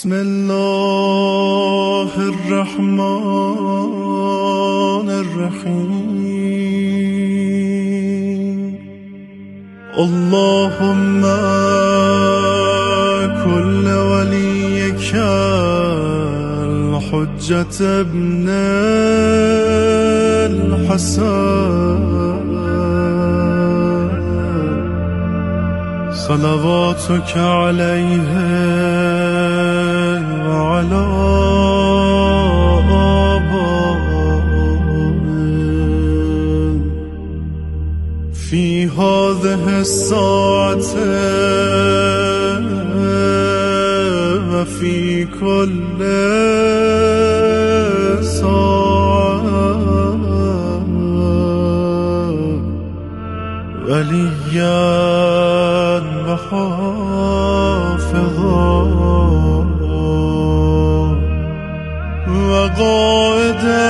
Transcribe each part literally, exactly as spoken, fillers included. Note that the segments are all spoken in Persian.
بسم الله الرحمن الرحیم. اللهم كل وليك الحجة ابن الحسن صلواتك عليه وعلى آبائه في هذه الساعة وفي كل ساعة وليا وحافظا وقائدا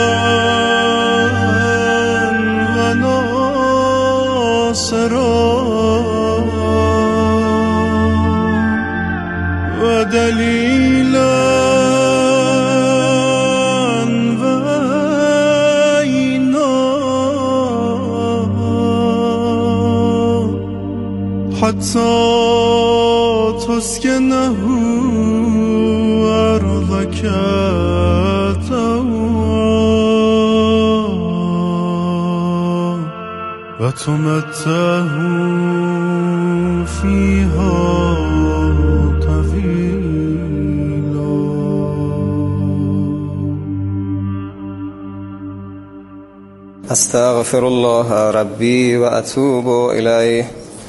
وناصرا ودليلا حتى تسكنه أرضك طوعا وتمتعه فيها طويلا. استغفر الله ربي وأتوب إليه.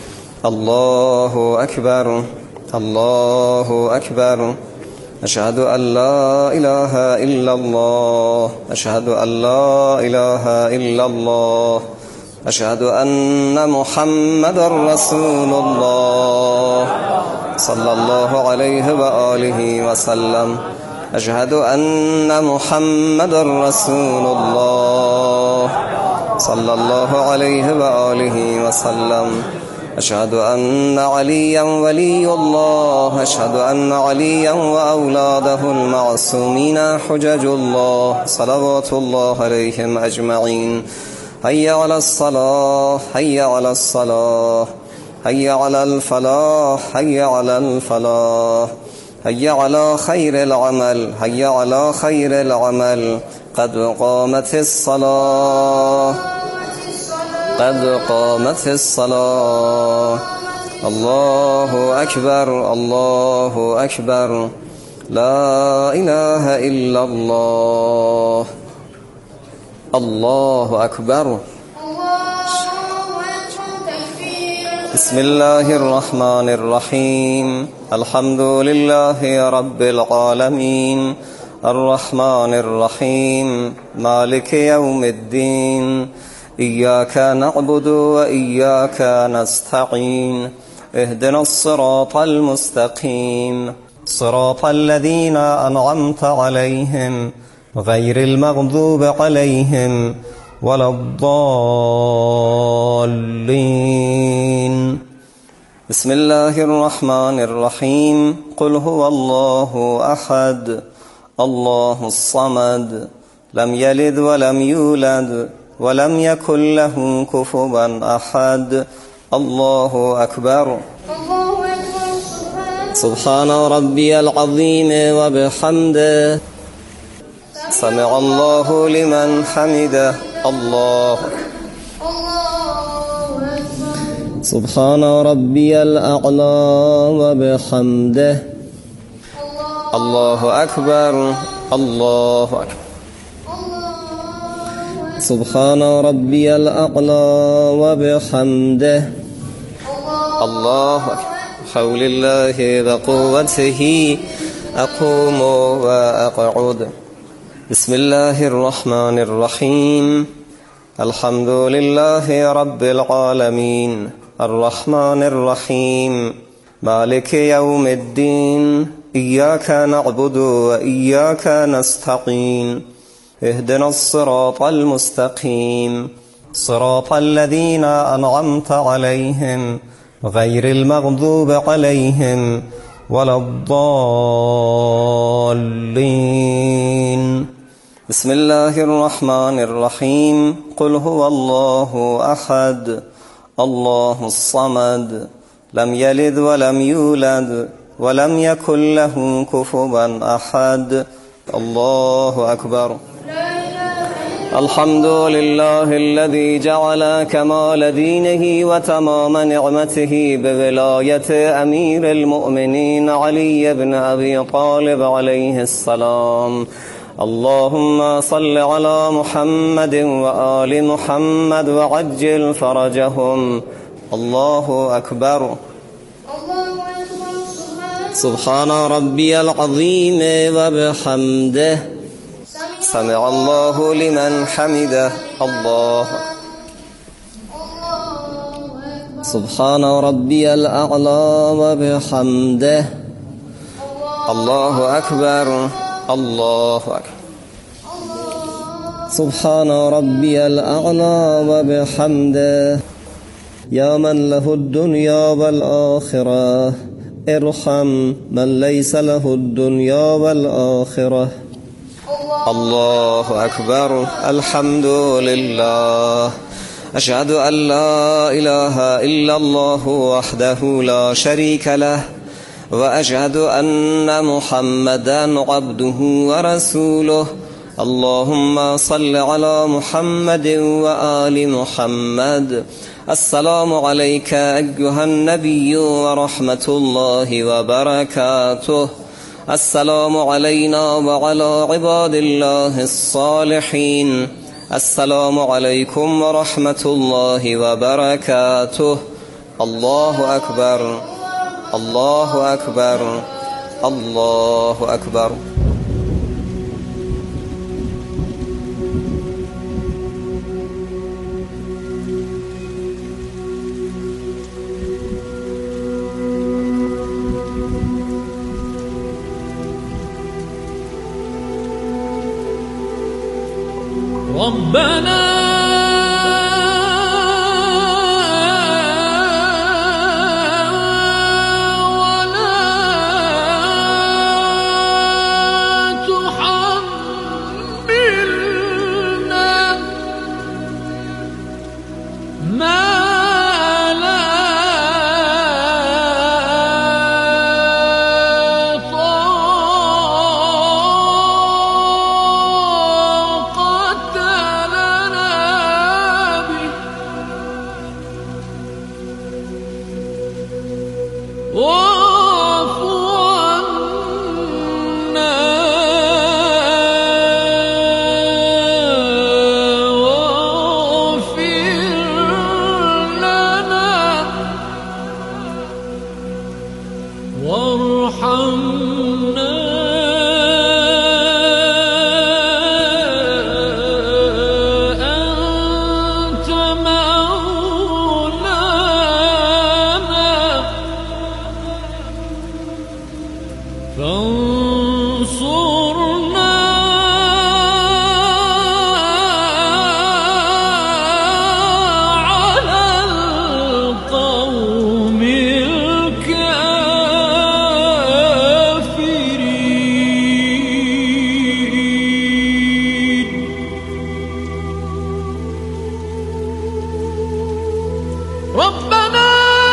الله أكبر الله أكبر. أشهد أن لا إله إلا الله. أشهد أن لا إله إلا الله. أشهد أن محمد رسول الله صلى الله عليه وآله وسلم. أشهد أن محمد رسول الله صلى الله عليه وآله وسلم. أشهد أن عليا ولي الله. أشهد أن عليا وأولاده المعصومين حجج الله صلوات الله عليهم أجمعين. هيا على الصلاة هيا على الصلاة هيا على الفلاح هيا على الفلاح هيا على خير العمل هيا على خير العمل. قد قامت الصلاة قد قامت الصلاة. الله أكبر الله أكبر. لا إله إلا الله. الله أكبر. بسم الله الرحمن الرحيم. الحمد لله رب العالمين الرحمن الرحيم مالك يوم الدين. إياك نعبد وإياك نستعين. اهدنا الصراط المستقيم صراط الذين أنعمت عليهم غير المغضوب عليهم ولا الضالين. بسم الله الرحمن الرحيم. قل هو الله أحد الله الصمد لم يلد ولم يولد ولم يكن له كفوا أحد. الله أكبر. سبحان ربي العظيم وبحمده. سمع الله لمن حمده. الله سبحان ربي الأعلى وبحمده. الله أكبر الله أكبر. سبحان ربي الأعلى وبحمده. الله أكبر. حول الله وقوته أقوم وأقعد. بسم الله الرحمن الرحيم. الحمد لله رب العالمين الرحمن الرحيم مالك يوم الدين. إياك نعبد وإياك نستعين. اهدنا الصراط المستقيم صراط الذين أنعمت عليهم غير المغضوب عليهم ولا الضالين. بسم الله الرحمن الرحيم. قل هو الله أحد الله الصمد لم يلد ولم يولد ولم يكن له كفوا أحد. الله أكبر. الحمد لله الذي جعل كمال دينه وتمام نعمته بولاية أمير المؤمنين علي بن أبي طالب عليه السلام. اللهم صل على محمد وآل محمد وعجل فرجهم. الله أكبر. سبحان ربي العظيم وبحمده سمع الله لمن حمده. الله سبحان ربي الأعلى وبحمده. الله أكبر. الله أكبر. سبحان ربي الأعلى وبحمده. يا من له الدنيا والآخرة ارحم من ليس له الدنيا والآخرة. الله أكبر. الحمد لله. أشهد أن لا إله إلا الله وحده لا شريك له وأشهد أن محمدا عبده ورسوله. اللهم صل على محمد وآل محمد. السلام عليك أيها النبي ورحمة الله وبركاته. السلام علينا وعلى عباد الله الصالحين. السلام عليكم ورحمة الله وبركاته. الله أكبر. الله أكبر. الله أكبر. ربنا ولا تحملنا ما لا واعف عنا واغفر لنا وارحمنا أنت مولانا فانصرنا على القوم الكافرين. ربنا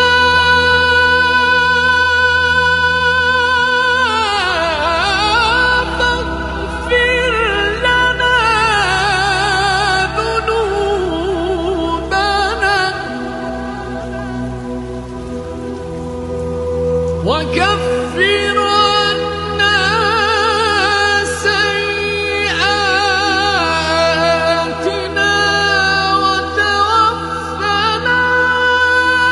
وكفر عنا سيئاتنا وتوفنا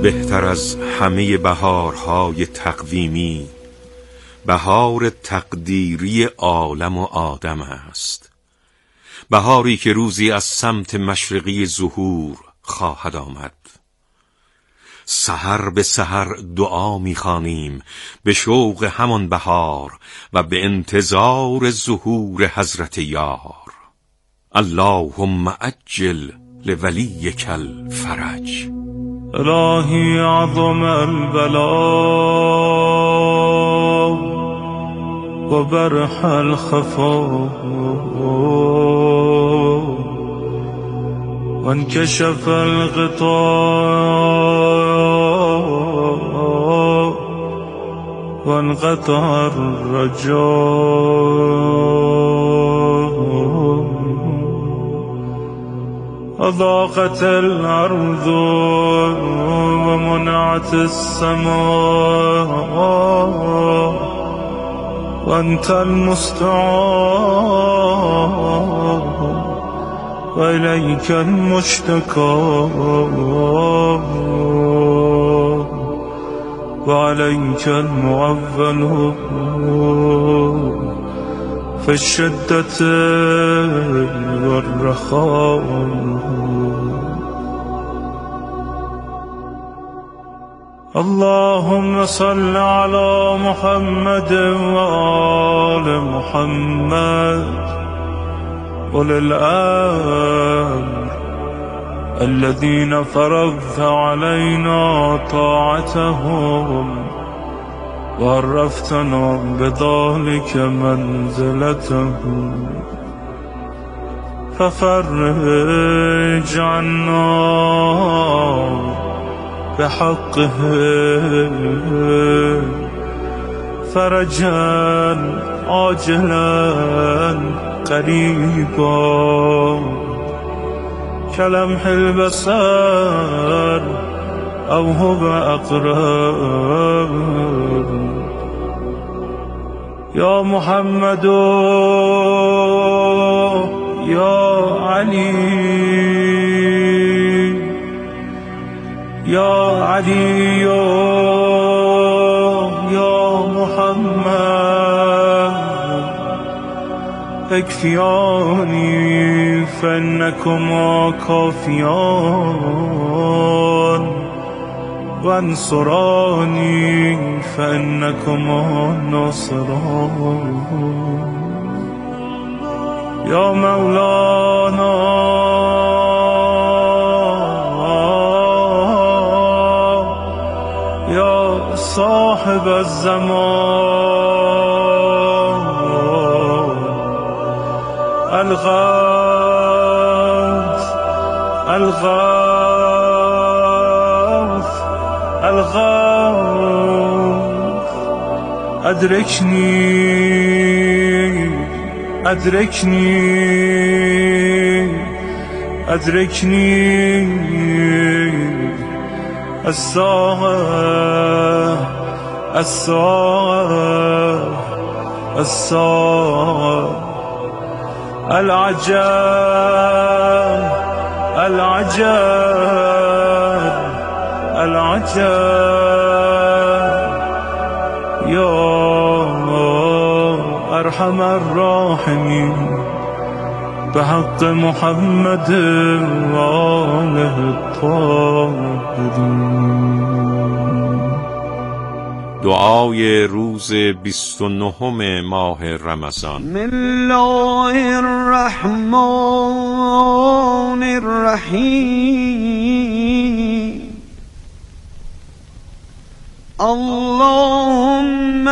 بهتر از همه بهارهای تقویمی بهار تقدیری عالم و آدم است. بهاری که روزی از سمت مشرقی ظهور خواهد آمد. سحر به سحر دعا می‌خوانیم به شوق همان بهار و به انتظار ظهور حضرت یار. اللهم عجل لولیک الفرج. الهی عظم البلاء و برح الخفا و انکشف الغطاء و انقطع الرجاء. أضاقت الأرض ومنعت السماء وأنت المستعان وإليك المشتكى وعليك المعول في الشدة والرخاء. اللهم صل على محمد وآل محمد أولي الأمر الذين فرضت علينا طاعتهم وعرفتنا بذلك منزلتهم ففرج عنا بحقه فرجا عاجلا قريبا كلمح البصر أو هو أقرب. يا محمد يا علي يا علي يا محمد اكفياني فإنكما كافيان وانصراني فإنكما ناصران. يا مولانا يا صاحب الزمان الغوث الغوث الغوث أدركني أدركني أدركني الساعة الساعة الساعة. العجب العجب العجب يا أرحم الراحمين بحق محمد وآله الطاهرين. دعای روز بیست و نهم ماه رمضان. بسم الله الرحمن الرحیم. اللهم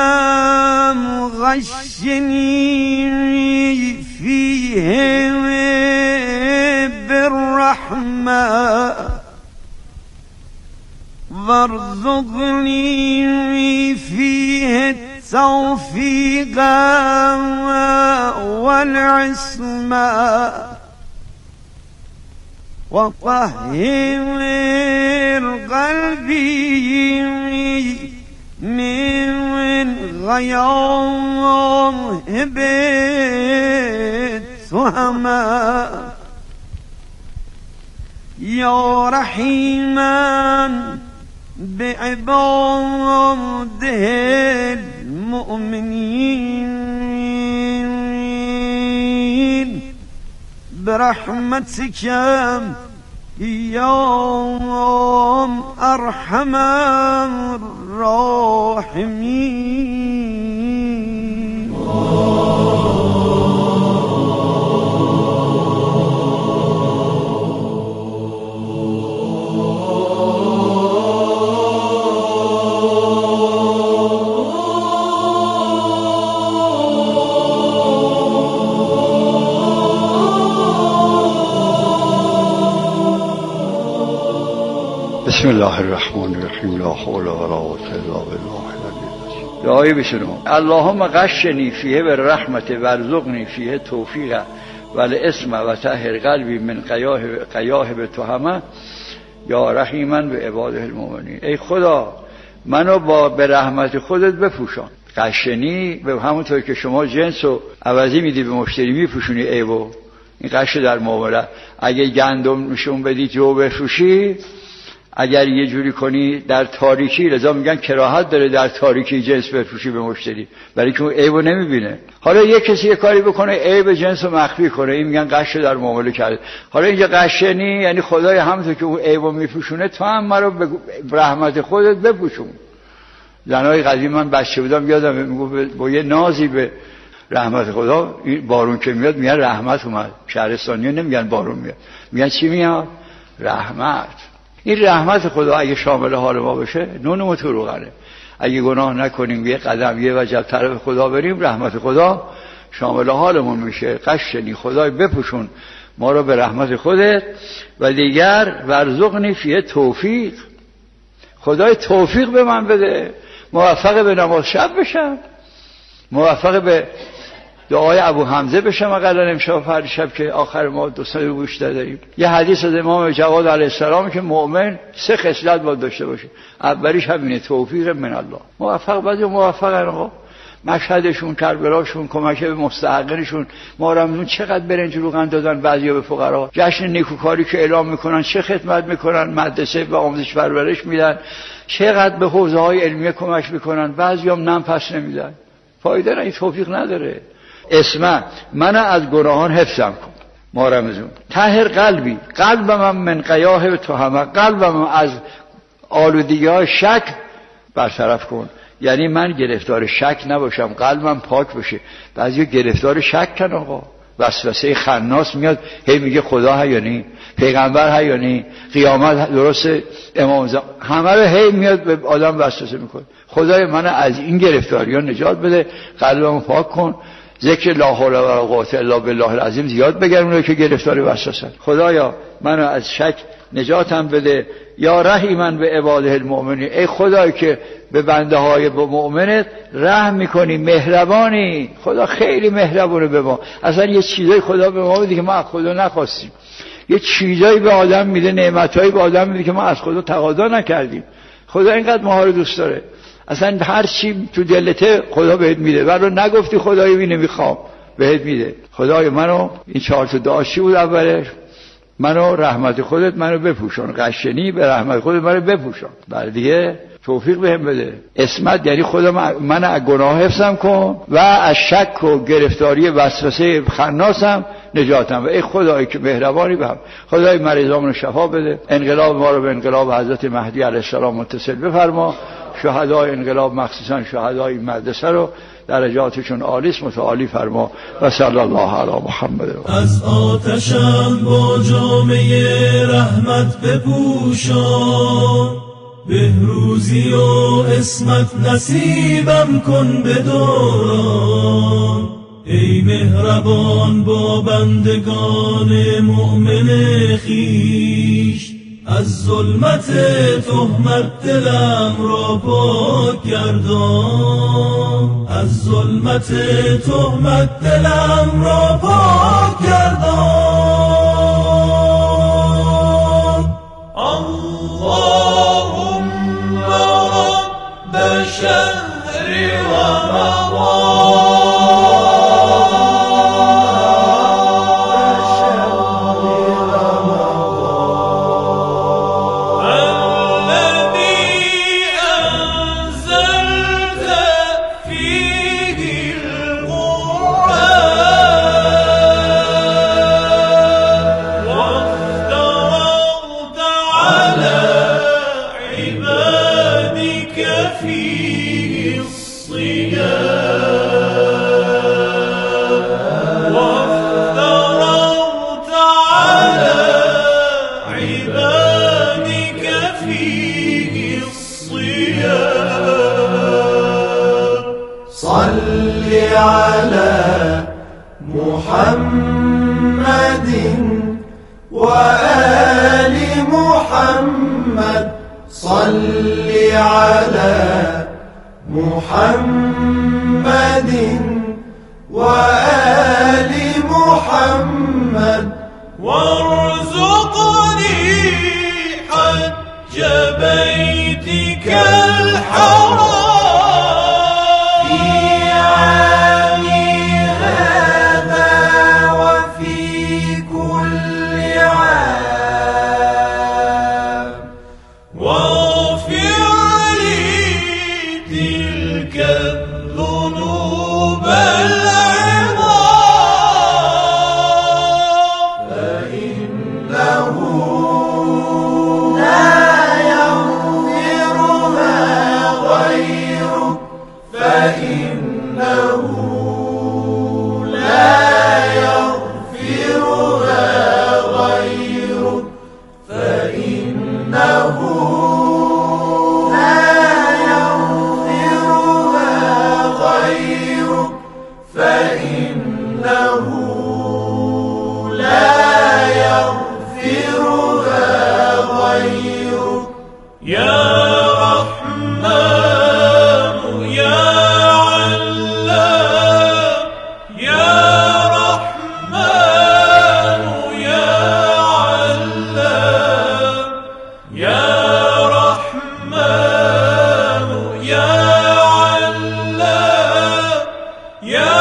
غشني فيه بالرحمة وارزقني فيه التوفيق والعصمة وطهر قلبي من غياهب التهمة يا رحيما بعباده المؤمنين برحمتك یا ارحم الراحمین. بسم الله الرحمن الرحیم. لا حول ولا قوة الا بالله العلی العظیم. دعایی بشنو. اللهم غشنی فیه به رحمت ورزقنی فیه توفیق والاسم و طهر قلبی من قیاه قیاه به تهمه یا رحیما به عباده المؤمنین. ای خدا منو با به رحمت خودت بپوشان. غشنی به همونطور که شما جنسو عوضی میدی به مشتری میپوشونی عیبو. این غش در معامله. اگه گندم نشون بدی جو بفروشی، اگر یه جوری کنی در تاریکی، لذا میگن کراهت داره در تاریکی جنس بفروشی به مشتری، برای که اون عیبو نمیبینه. حالا یه کسی یه کاری بکنه عیب جنس رو مخفی کنه، این میگن غش در معامله کرده. حالا اینجا غشنی یعنی خدای همونطور که اون عیبو میپوشونه تو هم مرا به رحمت خودت بپوشون. زنای قدیم من بچه بودم یادم میگفت با یه نازی به رحمت خدا، بارون که میاد میگن رحمت اومد. شهرستانی‌ها نمیگن بارون میاد، میگن چی میاد؟ رحمت. این رحمت خدا اگه شامل حال ما بشه نونمو تو روغنه. اگه گناه نکنیم یه قدم یه وجب طرف خدا بریم، رحمت خدا شامل حالمون میشه. قشنی خدای بپوشون ما رو به رحمت خودت. و دیگر ورزقنی فیه توفیق، خدای توفیق به من بده، موفق به نماز شب بشم، موفق به دعای ابو حمزه بشم اقلا امشب فرد شب که آخر ما دو سال گوش داریم. یه حدیث از امام جواد علیه السلام که مؤمن سه خصلت باید داشته باشه. اولیش همینه، توفیق من الله. موفق بعضی موفقن آقا، مشهدشون، کربلاشون، کمک به مستحقینشون، ما رمضان چقدر برنج روغن دادن بعضیا به فقرا، جشن نیکوکاری که اعلام میکنن، چه خدمت میکنن، مدرسه و آموزش پرورش میدن، چقدر به حوزه های علمیه کمک میکنن، بعضیام نم پس نمیدن. فایده نه، این توفیق نداره. اسمع من از گناهان حفظم کن ما رمزون. طهر قلبی، قلبم من قیاه به تهمه، قلبم از آلودگی های شک برطرف کن. یعنی من گرفتار شک نباشم، قلبم پاک بشه. بعضی گرفتار شک کن آقا، وسوسه خناس میاد هی میگه خدا هست یا نی، پیغمبر هست یا نی، قیامت درسته، امام زمان، همه رو هی میاد به آدم وسوسه میکنه. خدای من از این گرفتاری ها نجات بده، قلبمو پاک کن. ذکر لا حول ولا قوة الا بالله العظیم زیاد بگم اونایی که گرفتار وسوسه. خدایا منو از شک نجاتم بده. یا رحیما به عباده المؤمنین، ای خدایی که به بنده های مؤمنت رحم میکنی، مهربانی. خدا خیلی مهربونه به ما. اصلا یه چیزای خدا به ما میده که ما از خدا نخواستیم، یه چیزایی به آدم میده، نعمتایی به آدم میده که ما از خدا تقاضا نکردیم. خدا اینقدر ما رو دوست داره، اصلا هر چی تو دلته خدا بهت میده، ولی نگفتی خدایی می نمیخوام بهت میده. خدای منو این چهار تا دعا چی بود اولش؟ منو رحمت خودت منو بپوشان، غشنی به رحمت خودت منو بپوشان. بعد دیگه توفیق بهم بده. اسمت یعنی خدا من از گناه حفظم کن و از شک و گرفتاری وسوسه خناسم نجاتم. و ای خدایی که مهربانی بهم، خدای مریضامون شفا بده. انقلاب ما رو به انقلاب حضرت مهدی علیه السلام متصل بفرما. شهدای انقلاب مخصوصا شهدای مدرسه رو درجاتشون عالیست متعالی فرما. و صلی الله علی محمد. از آتشم با جامعه رحمت بپوشان، بهروزی و اسمت نصیبم کن به دوران. ای مهربان با بندگان مؤمن خویش، از ظلمت تهمت دلم را پاک گردان، از ظلمت تهمت دلم را پاک گردان. اللهم رب شهر رمضان الذي محمد صل على محمد وآل محمد وارزقني حج بيتك الحرام في عامي هذا وفي كل عام واغفر لي تلك الذنوب العظام فإنه لا يغفرها غيرك فإنه لا يغفرها غيرك فإنه لا يغفرها غيرك فإنه لا يغفرها غيرك يا رحمن يا علام يا رحمن يا علام يا رحمن يا علام يا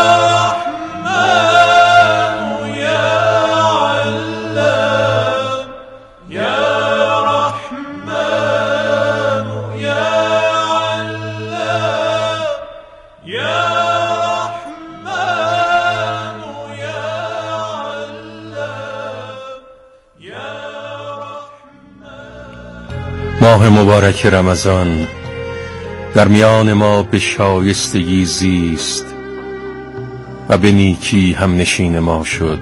رحمن يا علام يا رحمن يا علام يا رحمن يا علام يا رحمن. ماه مبارک رمضان در میان ما به شایستگی زیست و به نیکی هم نشین ما شد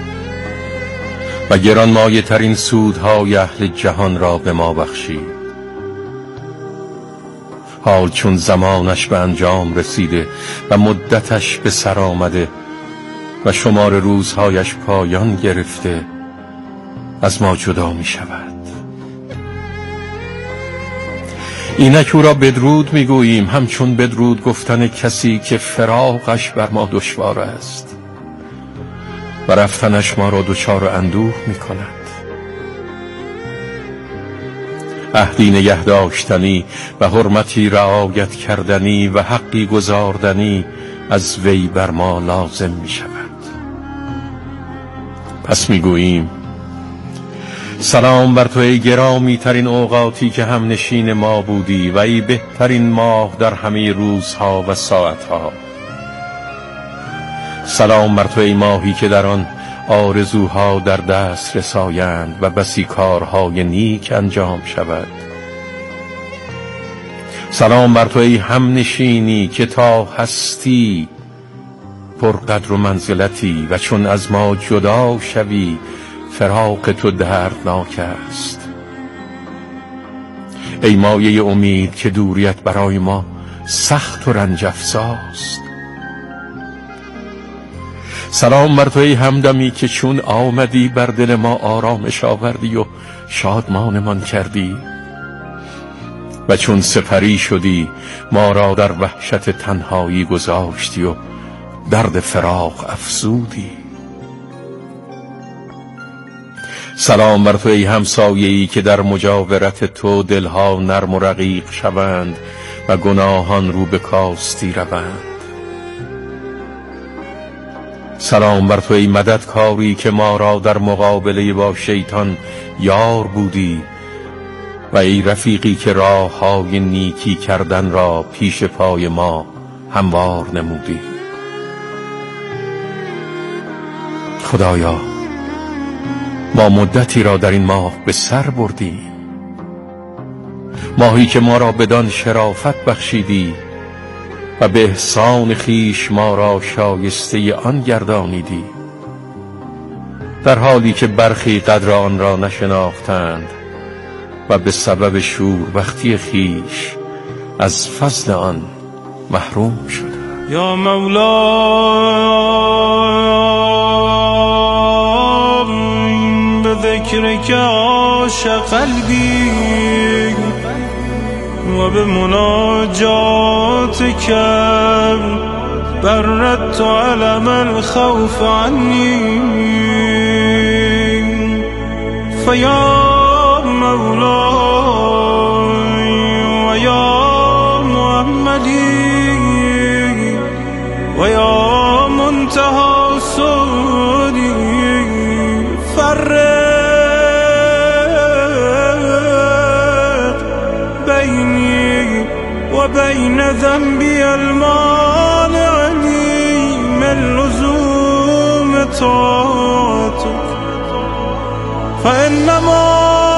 و گرانمایه ترین سودهای اهل جهان را به ما بخشید. حال چون زمانش به انجام رسیده و مدتش به سر آمده و شمار روزهایش پایان گرفته از ما جدا می شود. اینک او را بدرود می گوییم همچون بدرود گفتن کسی که فراقش بر ما دشوار است و رفتنش ما را دچار اندوه می کند. عهدی نگه داشتنی و حرمتی رعایت کردنی و حقی گزاردنی از وی بر ما لازم می شود. پس می گوییم سلام بر تو ای گرامی ترین اوقاتی که هم نشین ما بودی و ای بهترین ماه در همه روزها و ساعتها. سلام بر تو ای ماهی که در آن آرزوها در دست رسایند و بسی کارهای نیک انجام شود. سلام بر تو ای هم نشینی که تا هستی پرقدر و منزلتی و چون از ما جدا شوی فراق تو دردناک است. ای مایه امید که دوریت برای ما سخت و رنج افزاست. سلام بر تو ای همدمی که چون آمدی بر دل ما آرامش آوردی و شادمانمان کردی و چون سپری شدی ما را در وحشت تنهایی گذاشتی و درد فراق افزودی. سلام بر تو ای همسایه‌ای که در مجاورت تو دلها نرم و رقیق شوند و گناهان رو به کاستی روند. سلام بر تو ای مددکاری که ما را در مقابله با شیطان یار بودی و ای رفیقی که راه‌های نیکی کردن را پیش پای ما هموار نمودی. خدایا ما مدتی را در این ماه به سر بردیم، ماهی که ما را بدان شرافت بخشیدی و به احسان خیش ما را شایسته آن گردانیدی، در حالی که برخی قدر آن را نشناختند و به سبب شوربختی خیش از فضل آن محروم شدند. یا مولا بذکر ذکرک عاشق قلبی و به مناجاتک بردت علم الخوف عنی فیا مولای و یا محمدی و یا منتهی سودی فرق بینی و بین ذنبی المانع لی من لزوم طاعتک فإنما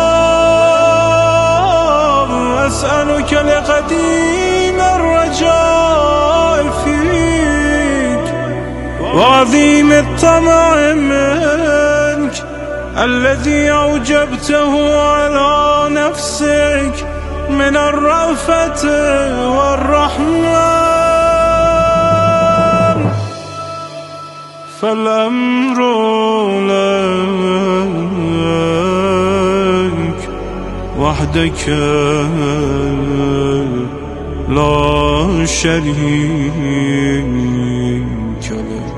أسألك لقديم الرجاء فيك وعظيم الطمع منك الذي أوجبته على نفسك من الرأفة والرحمة فالأمر لك وحدك لا شريك لك.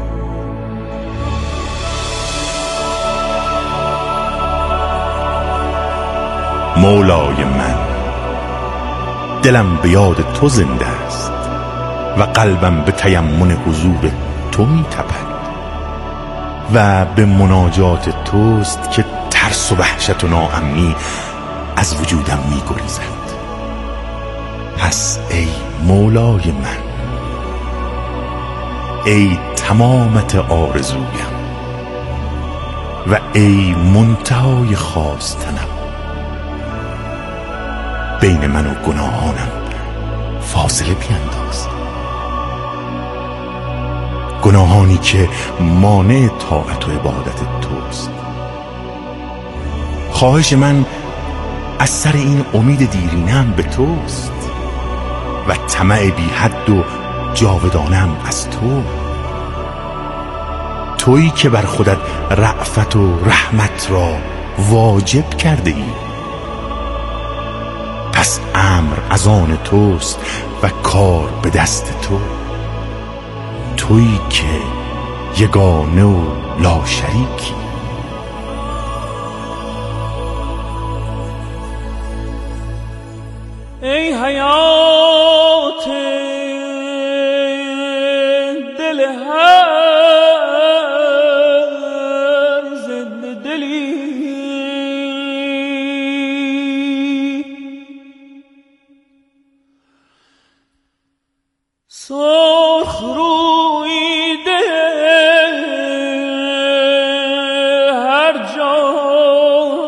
مولای من، دلم به یاد تو زنده است و قلبم به تیمن حضور تو می تپد و به مناجات توست که ترس و وحشت و ناامنی از وجودم می گریزد. پس ای مولای من، ای تمامت آرزویم و ای منتهای خواستنم، بین من و گناهانم فاصله بینداز، گناهانی که مانع طاعت و عبادت توست. خواهش من از سر این امید دیرینم به توست و طمع بی حد و جاودانم از تو، تویی که بر خودت رأفت و رحمت را واجب کرده ای. پس امر از آن توست و کار به دست تو، تویی که یگانه و لا شریکی. ای حیات